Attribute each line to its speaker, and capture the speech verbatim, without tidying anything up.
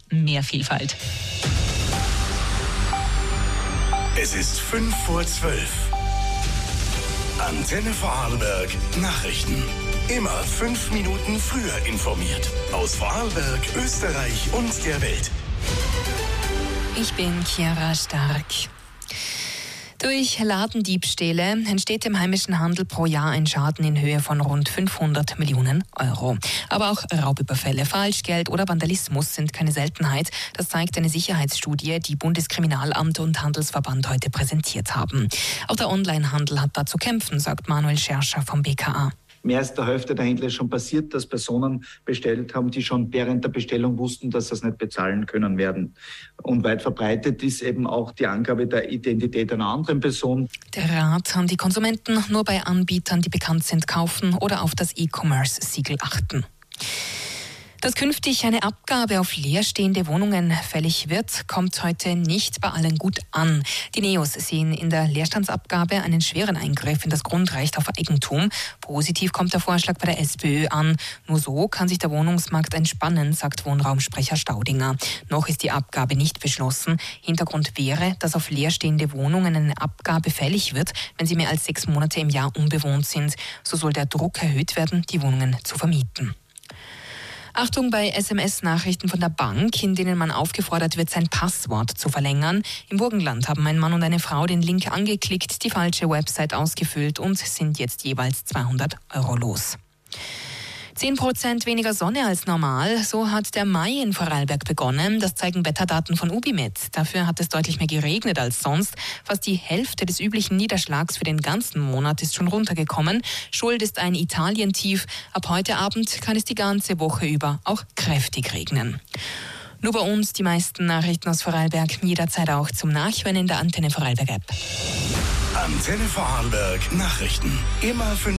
Speaker 1: mehr Vielfalt.
Speaker 2: Es ist fünf vor zwölf. Antenne Vorarlberg Nachrichten. Immer fünf Minuten früher informiert. Aus Vorarlberg, Österreich und der Welt.
Speaker 3: Ich bin Chiara Stark. Durch Ladendiebstähle entsteht im heimischen Handel pro Jahr ein Schaden in Höhe von rund fünfhundert Millionen Euro. Aber auch Raubüberfälle, Falschgeld oder Vandalismus sind keine Seltenheit. Das zeigt eine Sicherheitsstudie, die Bundeskriminalamt und Handelsverband heute präsentiert haben. Auch der Onlinehandel hat da zu kämpfen, sagt Manuel Scherscher vom B K A.
Speaker 4: Mehr als der Hälfte der Händler ist schon passiert, dass Personen bestellt haben, die schon während der Bestellung wussten, dass sie es nicht bezahlen können werden. Und weit verbreitet ist eben auch die Angabe der Identität einer anderen Person.
Speaker 3: Der Rat an die Konsumenten: nur bei Anbietern, die bekannt sind, kaufen oder auf das E-Commerce-Siegel achten. Dass künftig eine Abgabe auf leerstehende Wohnungen fällig wird, kommt heute nicht bei allen gut an. Die Neos sehen in der Leerstandsabgabe einen schweren Eingriff in das Grundrecht auf Eigentum. Positiv kommt der Vorschlag bei der SPÖ an. Nur so kann sich der Wohnungsmarkt entspannen, sagt Wohnraumsprecher Staudinger. Noch ist die Abgabe nicht beschlossen. Hintergrund wäre, dass auf leerstehende Wohnungen eine Abgabe fällig wird, wenn sie mehr als sechs Monate im Jahr unbewohnt sind. So soll der Druck erhöht werden, die Wohnungen zu vermieten. Achtung bei S M S-Nachrichten von der Bank, in denen man aufgefordert wird, sein Passwort zu verlängern. Im Burgenland haben ein Mann und eine Frau den Link angeklickt, die falsche Website ausgefüllt und sind jetzt jeweils zweihundert Euro los. zehn Prozent weniger Sonne als normal, so hat der Mai in Vorarlberg begonnen. Das zeigen Wetterdaten von Ubimed. Dafür hat es deutlich mehr geregnet als sonst. Fast die Hälfte des üblichen Niederschlags für den ganzen Monat ist schon runtergekommen. Schuld ist ein Italientief. Ab heute Abend kann es die ganze Woche über auch kräftig regnen. Nur bei uns die meisten Nachrichten aus Vorarlberg, jederzeit auch zum Nachhören in der Antenne Vorarlberg App.
Speaker 2: Antenne Vorarlberg Nachrichten. Immer fünf